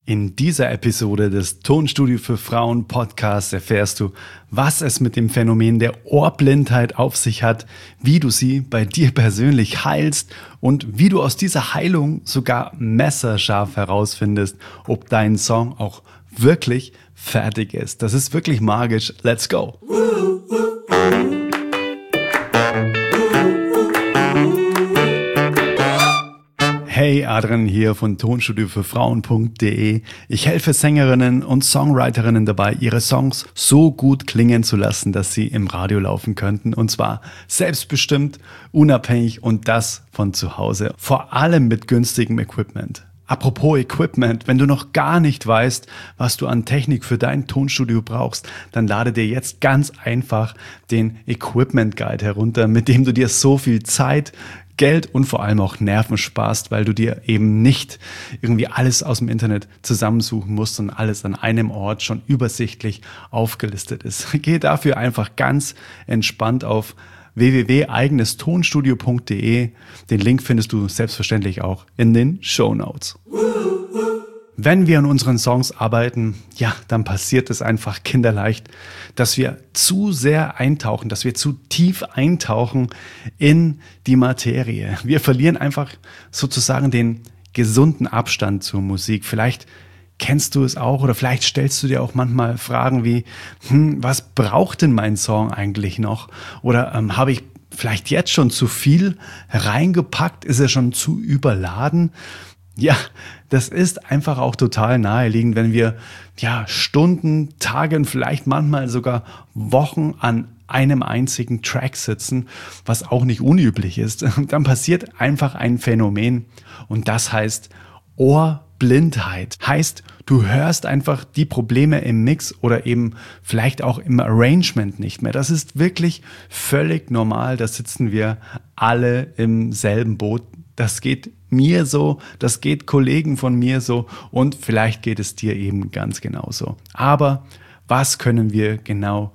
In dieser Episode des Tonstudio für Frauen Podcasts erfährst du, was es mit dem Phänomen der Ohrblindheit auf sich hat, wie du sie bei dir persönlich heilst und wie du aus dieser Heilung sogar messerscharf herausfindest, ob dein Song auch wirklich fertig ist. Das ist wirklich magisch. Let's go! Hey, Adrian hier von Tonstudio für Frauen.de. Ich helfe Sängerinnen und Songwriterinnen dabei, ihre Songs so gut klingen zu lassen, dass sie im Radio laufen könnten. Und zwar selbstbestimmt, unabhängig und das von zu Hause. Vor allem mit günstigem Equipment. Apropos Equipment, wenn du noch gar nicht weißt, was du an Technik für dein Tonstudio brauchst, dann lade dir jetzt ganz einfach den Equipment Guide herunter, mit dem du dir so viel Zeit, Geld und vor allem auch Nerven sparst, weil du dir eben nicht irgendwie alles aus dem Internet zusammensuchen musst und alles an einem Ort schon übersichtlich aufgelistet ist. Geh dafür einfach ganz entspannt auf www.eigenestonstudio.de. Den Link findest du selbstverständlich auch in den Shownotes. Wenn wir an unseren Songs arbeiten, ja, dann passiert es einfach kinderleicht, dass wir zu sehr eintauchen, dass wir zu tief eintauchen in die Materie. Wir verlieren einfach sozusagen den gesunden Abstand zur Musik. Vielleicht kennst du es auch oder vielleicht stellst du dir auch manchmal Fragen wie, was braucht denn mein Song eigentlich noch? Oder habe ich vielleicht jetzt schon zu viel reingepackt? Ist er schon zu überladen? Ja, das ist einfach auch total naheliegend, wenn wir Stunden, Tage und vielleicht manchmal sogar Wochen an einem einzigen Track sitzen, was auch nicht unüblich ist. Dann passiert einfach ein Phänomen und das heißt Ohrblindheit. Heißt, du hörst einfach die Probleme im Mix oder eben vielleicht auch im Arrangement nicht mehr. Das ist wirklich völlig normal. Da sitzen wir alle im selben Boot. Das geht mir so, das geht Kollegen von mir so und vielleicht geht es dir eben ganz genauso. Aber was können wir genau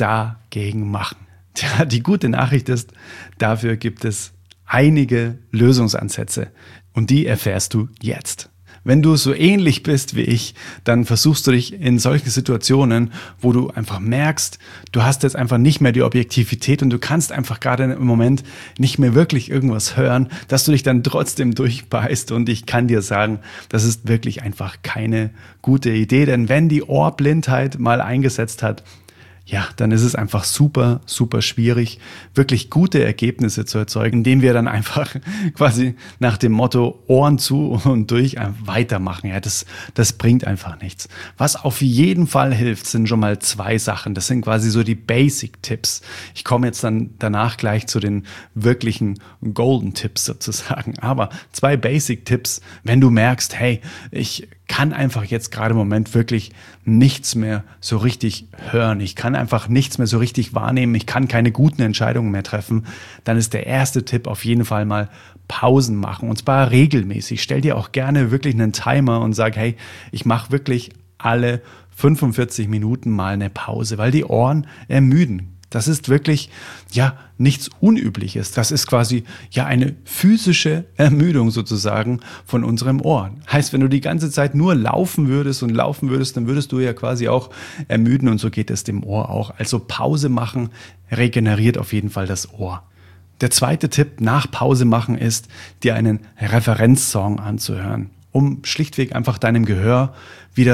dagegen machen? Tja, die gute Nachricht ist, dafür gibt es einige Lösungsansätze und die erfährst du jetzt. Wenn du so ähnlich bist wie ich, dann versuchst du dich in solchen Situationen, wo du einfach merkst, du hast jetzt einfach nicht mehr die Objektivität und du kannst einfach gerade im Moment nicht mehr wirklich irgendwas hören, dass du dich dann trotzdem durchbeißt. Und ich kann dir sagen, das ist wirklich einfach keine gute Idee, denn wenn die Ohrblindheit mal eingesetzt hat, ja, dann ist es einfach super, super schwierig, wirklich gute Ergebnisse zu erzeugen, indem wir dann einfach quasi nach dem Motto Ohren zu und durch weitermachen. Ja, das bringt einfach nichts. Was auf jeden Fall hilft, sind schon mal zwei Sachen. Das sind quasi so die Basic-Tipps. Ich komme jetzt dann danach gleich zu den wirklichen Golden-Tipps sozusagen. Aber zwei Basic-Tipps, wenn du merkst, hey, ich kann einfach jetzt gerade im Moment wirklich nichts mehr so richtig hören. Ich kann einfach nichts mehr so richtig wahrnehmen. Ich kann keine guten Entscheidungen mehr treffen. Dann ist der erste Tipp auf jeden Fall mal Pausen machen. Und zwar regelmäßig. Stell dir auch gerne wirklich einen Timer und sag, hey, ich mache wirklich alle 45 Minuten mal eine Pause, weil die Ohren ermüden. Das ist wirklich, nichts Unübliches. Das ist quasi, eine physische Ermüdung sozusagen von unserem Ohr. Heißt, wenn du die ganze Zeit nur laufen würdest, dann würdest du ja quasi auch ermüden und so geht es dem Ohr auch. Also Pause machen regeneriert auf jeden Fall das Ohr. Der zweite Tipp nach Pause machen ist, dir einen Referenzsong anzuhören, um schlichtweg einfach deinem Gehör wieder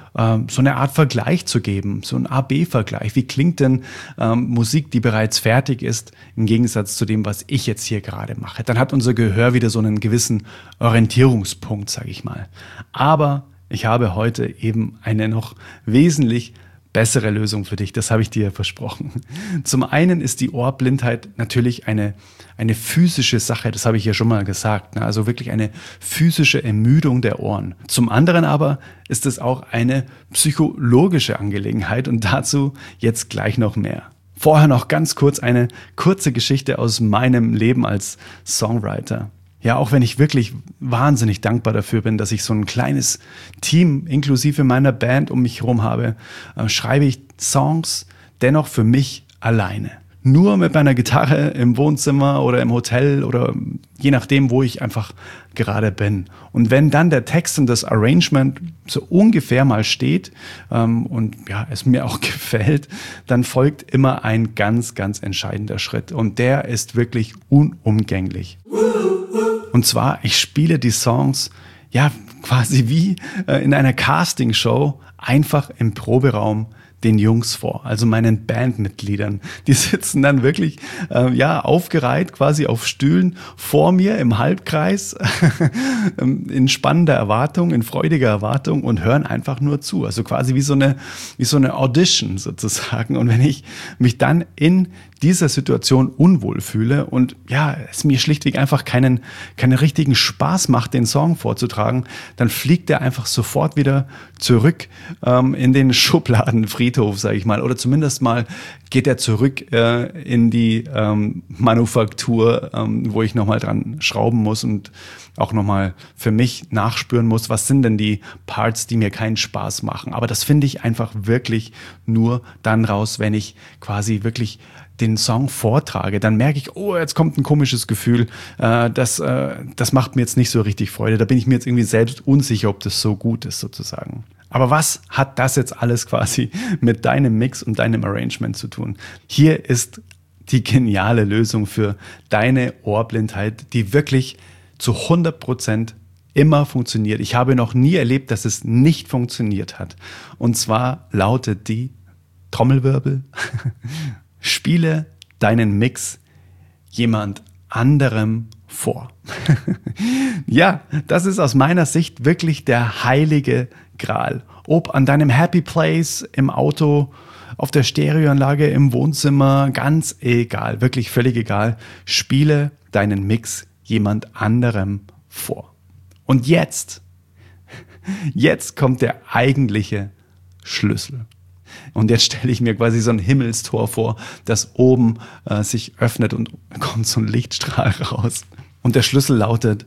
so eine Art Vergleich zu geben, so ein A-B-Vergleich. Wie klingt denn Musik, die bereits fertig ist, im Gegensatz zu dem, was ich jetzt hier gerade mache? Dann hat unser Gehör wieder so einen gewissen Orientierungspunkt, sage ich mal. Aber ich habe heute eben eine noch wesentlich bessere Lösung für dich, das habe ich dir versprochen. Zum einen ist die Ohrblindheit natürlich eine physische Sache, das habe ich ja schon mal gesagt, ne? Also wirklich eine physische Ermüdung der Ohren. Zum anderen aber ist es auch eine psychologische Angelegenheit und dazu jetzt gleich noch mehr. Vorher noch ganz kurz eine kurze Geschichte aus meinem Leben als Songwriter. Ja, auch wenn ich wirklich wahnsinnig dankbar dafür bin, dass ich so ein kleines Team inklusive meiner Band um mich herum habe, schreibe ich Songs dennoch für mich alleine. nur mit meiner Gitarre im Wohnzimmer oder im Hotel oder je nachdem, wo ich einfach gerade bin. Und wenn dann der Text und das Arrangement so ungefähr mal steht und ja, es mir auch gefällt, dann folgt immer ein ganz, ganz entscheidender Schritt. Und der ist wirklich unumgänglich. Und zwar, ich spiele die Songs ja quasi wie in einer Castingshow einfach im Proberaum den Jungs vor, also meinen Bandmitgliedern. Die sitzen dann wirklich aufgereiht quasi auf Stühlen vor mir im Halbkreis in spannender Erwartung, in freudiger Erwartung und hören einfach nur zu. Also quasi wie so eine Audition sozusagen. Und wenn ich mich dann in dieser Situation unwohl fühle und ja, es mir schlichtweg einfach keinen richtigen Spaß macht, den Song vorzutragen, dann fliegt er einfach sofort wieder zurück in den Schubladenfriedhof, sage ich mal. Oder zumindest mal geht er zurück in die Manufaktur, wo ich nochmal dran schrauben muss und auch nochmal für mich nachspüren muss, was sind denn die Parts, die mir keinen Spaß machen. Aber das finde ich einfach wirklich nur dann raus, wenn ich quasi wirklich den Song vortrage, dann merke ich, oh, jetzt kommt ein komisches Gefühl, das macht mir jetzt nicht so richtig Freude, da bin ich mir jetzt irgendwie selbst unsicher, ob das so gut ist sozusagen. Aber was hat das jetzt alles quasi mit deinem Mix und deinem Arrangement zu tun? Hier ist die geniale Lösung für deine Ohrblindheit, die wirklich zu 100% immer funktioniert. Ich habe noch nie erlebt, dass es nicht funktioniert hat. Und zwar lautet die Trommelwirbel, spiele deinen Mix jemand anderem vor. Ja, das ist aus meiner Sicht wirklich der heilige Gral. Ob an deinem Happy Place, im Auto, auf der Stereoanlage, im Wohnzimmer, ganz egal, wirklich völlig egal. Spiele deinen Mix jemand anderem vor. Und jetzt kommt der eigentliche Schlüssel. Und jetzt stelle ich mir quasi so ein Himmelstor vor, das oben sich öffnet und kommt so ein Lichtstrahl raus. Und der Schlüssel lautet,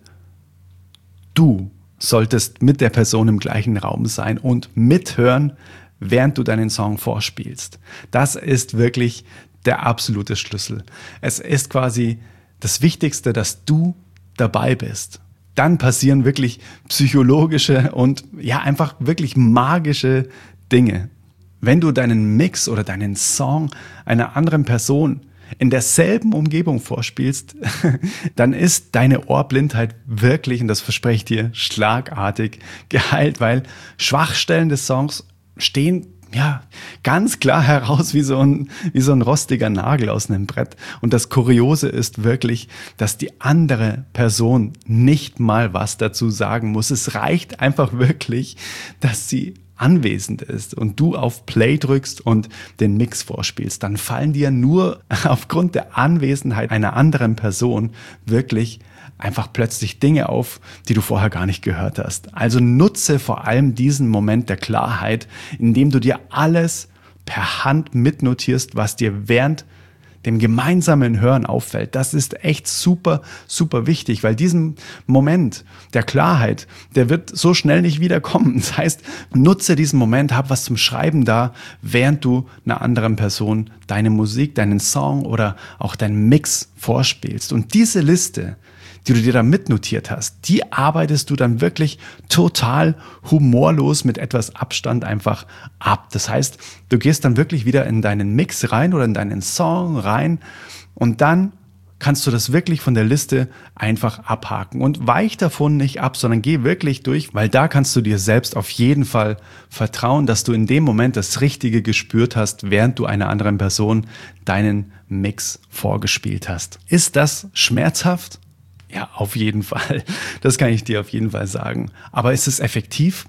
du solltest mit der Person im gleichen Raum sein und mithören, während du deinen Song vorspielst. Das ist wirklich der absolute Schlüssel. Es ist quasi das Wichtigste, dass du dabei bist. Dann passieren wirklich psychologische und ja einfach wirklich magische Dinge. Wenn du deinen Mix oder deinen Song einer anderen Person in derselben Umgebung vorspielst, dann ist deine Ohrblindheit wirklich, und das verspreche ich dir, schlagartig geheilt, weil Schwachstellen des Songs stehen ja ganz klar heraus wie so ein rostiger Nagel aus einem Brett. Und das Kuriose ist wirklich, dass die andere Person nicht mal was dazu sagen muss. Es reicht einfach wirklich, dass sie anwesend ist und du auf Play drückst und den Mix vorspielst, dann fallen dir nur aufgrund der Anwesenheit einer anderen Person wirklich einfach plötzlich Dinge auf, die du vorher gar nicht gehört hast. Also nutze vor allem diesen Moment der Klarheit, indem du dir alles per Hand mitnotierst, was dir während dem gemeinsamen Hören auffällt. Das ist echt super, super wichtig, weil diesen Moment der Klarheit, der wird so schnell nicht wiederkommen. Das heißt, nutze diesen Moment, hab was zum Schreiben da, während du einer anderen Person deine Musik, deinen Song oder auch deinen Mix vorspielst. Und diese Liste, die du dir da mitnotiert hast, die arbeitest du dann wirklich total humorlos mit etwas Abstand einfach ab. Das heißt, du gehst dann wirklich wieder in deinen Mix rein oder in deinen Song rein und dann kannst du das wirklich von der Liste einfach abhaken und weich davon nicht ab, sondern geh wirklich durch, weil da kannst du dir selbst auf jeden Fall vertrauen, dass du in dem Moment das Richtige gespürt hast, während du einer anderen Person deinen Mix vorgespielt hast. Ist das schmerzhaft? Ja, auf jeden Fall. Das kann ich dir auf jeden Fall sagen. Aber ist es effektiv?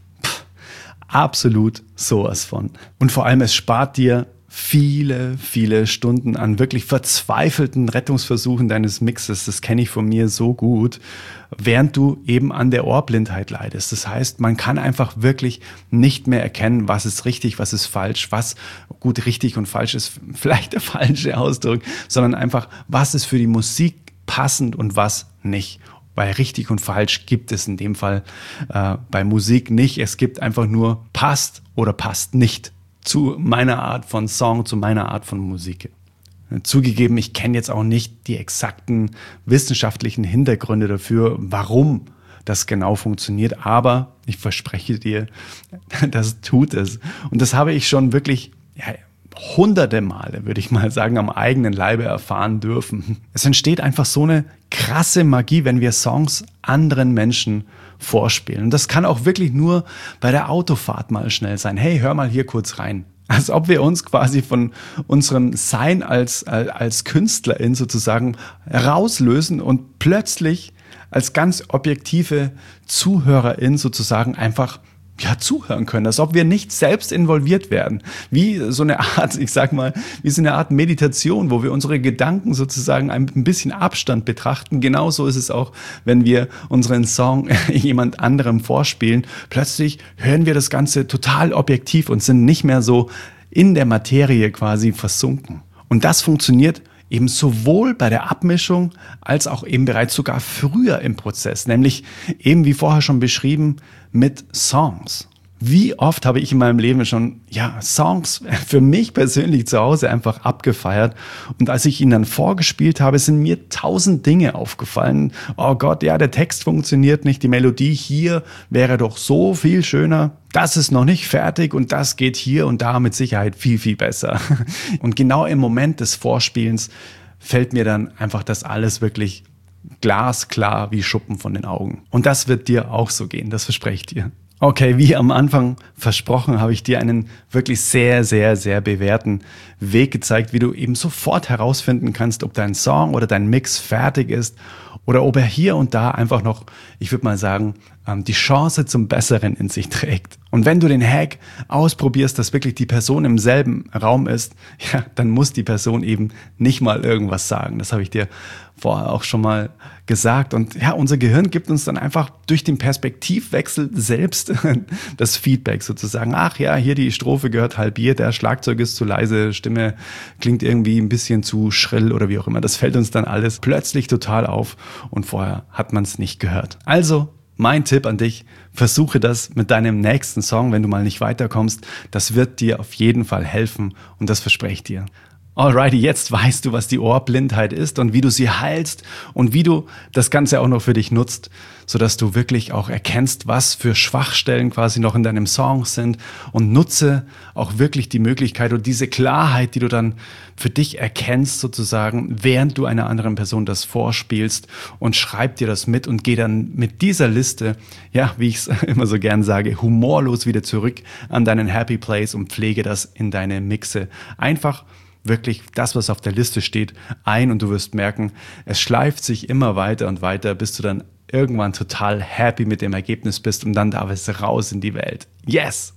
Absolut sowas von. Und vor allem, es spart dir viele, viele Stunden an wirklich verzweifelten Rettungsversuchen deines Mixes. Das kenne ich von mir so gut, während du eben an der Ohrblindheit leidest. Das heißt, man kann einfach wirklich nicht mehr erkennen, was ist richtig, was ist falsch, was gut, richtig und falsch ist vielleicht der falsche Ausdruck, sondern einfach, was ist für die Musik passend und was nicht. Weil richtig und falsch gibt es in dem Fall bei Musik nicht. Es gibt einfach nur passt oder passt nicht zu meiner Art von Song, zu meiner Art von Musik. Zugegeben, ich kenne jetzt auch nicht die exakten wissenschaftlichen Hintergründe dafür, warum das genau funktioniert, aber ich verspreche dir, das tut es. Und das habe ich schon wirklich hunderte Male, würde ich mal sagen, am eigenen Leibe erfahren dürfen. Es entsteht einfach so eine krasse Magie, wenn wir Songs anderen Menschen vorspielen. Und das kann auch wirklich nur bei der Autofahrt mal schnell sein. Hey, hör mal hier kurz rein. Als ob wir uns quasi von unserem Sein als Künstlerin sozusagen rauslösen und plötzlich als ganz objektive Zuhörerin sozusagen einfach zuhören können, als ob wir nicht selbst involviert werden. Wie so eine Art, ich sag mal, wie so eine Art Meditation, wo wir unsere Gedanken sozusagen ein bisschen Abstand betrachten. Genauso ist es auch, wenn wir unseren Song jemand anderem vorspielen. Plötzlich hören wir das Ganze total objektiv und sind nicht mehr so in der Materie quasi versunken. Und das funktioniert eben sowohl bei der Abmischung als auch eben bereits sogar früher im Prozess, nämlich eben wie vorher schon beschrieben mit Songs. Wie oft habe ich in meinem Leben schon Songs für mich persönlich zu Hause einfach abgefeiert und als ich ihn dann vorgespielt habe, sind mir 1000 Dinge aufgefallen. Oh Gott, der Text funktioniert nicht, die Melodie hier wäre doch so viel schöner. Das ist noch nicht fertig und das geht hier und da mit Sicherheit viel, viel besser. Und genau im Moment des Vorspielens fällt mir dann einfach das alles wirklich glasklar wie Schuppen von den Augen. Und das wird dir auch so gehen, das verspreche ich dir. Okay, wie am Anfang versprochen, habe ich dir einen wirklich sehr, sehr, sehr bewährten Weg gezeigt, wie du eben sofort herausfinden kannst, ob dein Song oder dein Mix fertig ist oder ob er hier und da einfach noch, ich würde mal sagen, die Chance zum Besseren in sich trägt. Und wenn du den Hack ausprobierst, dass wirklich die Person im selben Raum ist, dann muss die Person eben nicht mal irgendwas sagen. Das habe ich dir vorher auch schon mal gesagt. Und unser Gehirn gibt uns dann einfach durch den Perspektivwechsel selbst das Feedback sozusagen. Ach ja, hier die Strophe gehört halbiert, der Schlagzeug ist zu leise, Stimme klingt irgendwie ein bisschen zu schrill oder wie auch immer. Das fällt uns dann alles plötzlich total auf und vorher hat man es nicht gehört. Also mein Tipp an dich, versuche das mit deinem nächsten Song, wenn du mal nicht weiterkommst. Das wird dir auf jeden Fall helfen und das verspreche ich dir. Alrighty, jetzt weißt du, was die Ohrblindheit ist und wie du sie heilst und wie du das Ganze auch noch für dich nutzt, sodass du wirklich auch erkennst, was für Schwachstellen quasi noch in deinem Song sind und nutze auch wirklich die Möglichkeit und diese Klarheit, die du dann für dich erkennst sozusagen, während du einer anderen Person das vorspielst und schreib dir das mit und geh dann mit dieser Liste, wie ich es immer so gern sage, humorlos wieder zurück an deinen Happy Place und pflege das in deine Mixe. Einfach wirklich das, was auf der Liste steht, ein und du wirst merken, es schleift sich immer weiter und weiter, bis du dann irgendwann total happy mit dem Ergebnis bist und dann darf es raus in die Welt. Yes!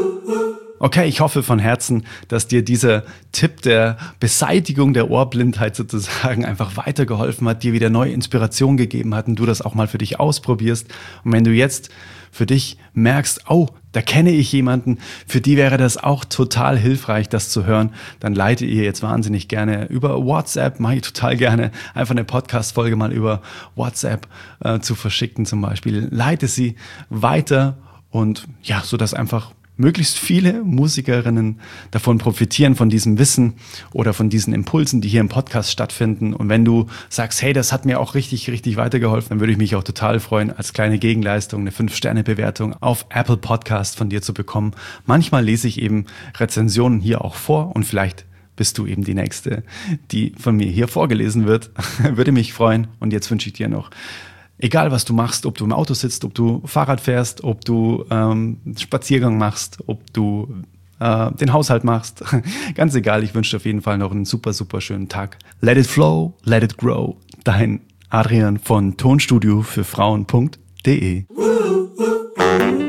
Okay, ich hoffe von Herzen, dass dir dieser Tipp der Beseitigung der Ohrblindheit sozusagen einfach weitergeholfen hat, dir wieder neue Inspiration gegeben hat und du das auch mal für dich ausprobierst. Und wenn du jetzt für dich merkst, da kenne ich jemanden, für die wäre das auch total hilfreich, das zu hören, dann leite ihr jetzt wahnsinnig gerne über WhatsApp, mache ich total gerne, einfach eine Podcast-Folge mal über WhatsApp zu verschicken zum Beispiel. Leite sie weiter und sodass einfach möglichst viele Musikerinnen davon profitieren, von diesem Wissen oder von diesen Impulsen, die hier im Podcast stattfinden. Und wenn du sagst, hey, das hat mir auch richtig, richtig weitergeholfen, dann würde ich mich auch total freuen, als kleine Gegenleistung eine 5-Sterne-Bewertung auf Apple Podcast von dir zu bekommen. Manchmal lese ich eben Rezensionen hier auch vor und vielleicht bist du eben die Nächste, die von mir hier vorgelesen wird. Würde mich freuen. Und jetzt wünsche ich dir noch, egal was du machst, ob du im Auto sitzt, ob du Fahrrad fährst, ob du Spaziergang machst, ob du den Haushalt machst, ganz egal, ich wünsche dir auf jeden Fall noch einen super, super schönen Tag. Let it flow, let it grow. Dein Adrian von Tonstudio für Frauen.de.